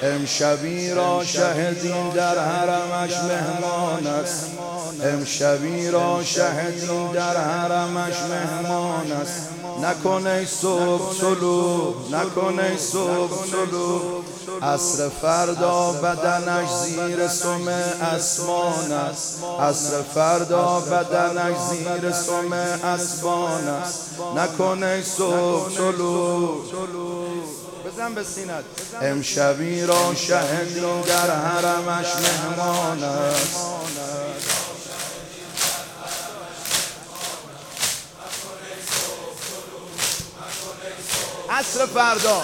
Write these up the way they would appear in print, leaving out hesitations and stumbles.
امشبی را شهدین در حرمش مهمان است، امشبی را شهدین در حرمش مهمان است. نکنه صبح طلوع، نکنه صبح طلوع، عصر فردا بدنش زیر سم اسمان است، عصر فردا بدنش زیر سم اسمان است. نکنه صبح طلوع، بزن به سینت. امشبی را شهدین در حرمش مهمان است، عصر فردا.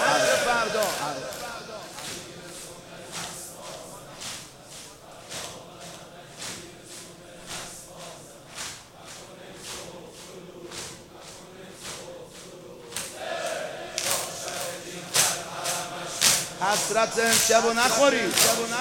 حسرت امشب و نخورید.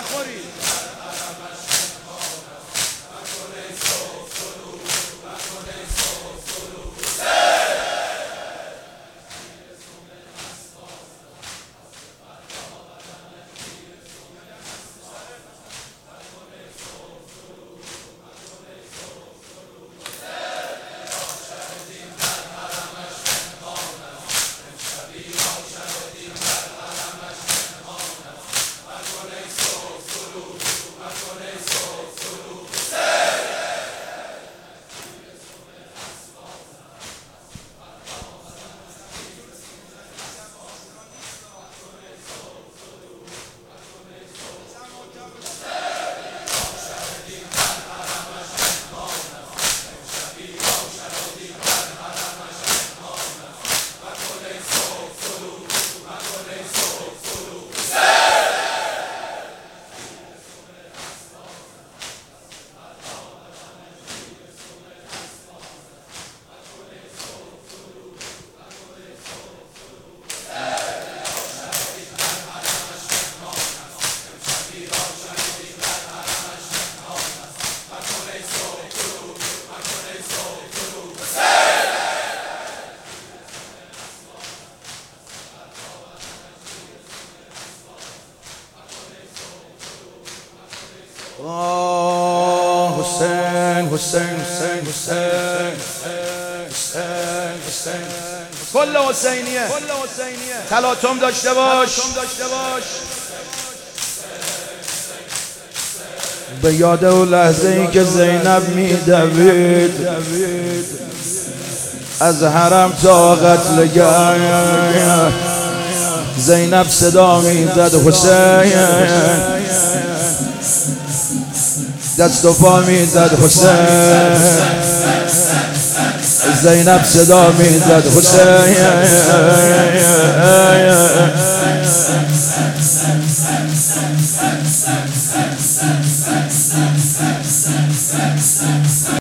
حسین کل حسینیه تلاطم داشته باش. به یاد اون لحظه ای که زینب میدوید از حرم تا قتلگاه، زینب صدا میزد حسین، دست و پا میزد حسین، زینب صدا میزد حسین.